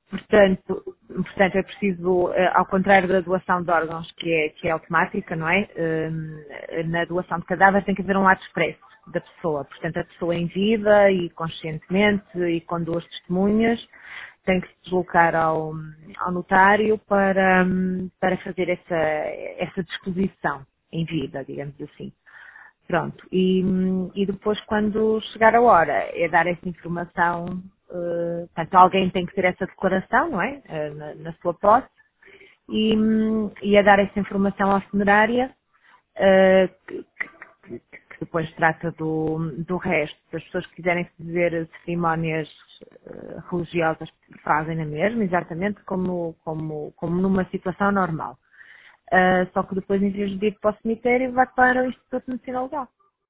Portanto, é preciso, ao contrário da doação de órgãos, que é automática, não é? Na doação de cadáver tem que haver um ato expresso da pessoa. Portanto, a pessoa em vida e conscientemente e com duas testemunhas tem que se deslocar ao notário para fazer essa disposição em vida, digamos assim. Pronto, e depois quando chegar a hora é dar essa informação, portanto alguém tem que ter essa declaração, não é? Na sua posse, e é dar essa informação à funerária, que depois trata do resto. Se as pessoas que quiserem fazer cerimónias religiosas fazem na mesma, exatamente como numa situação normal. Só que depois, em vez de ir para o cemitério, vai para o Instituto Nacional Legal.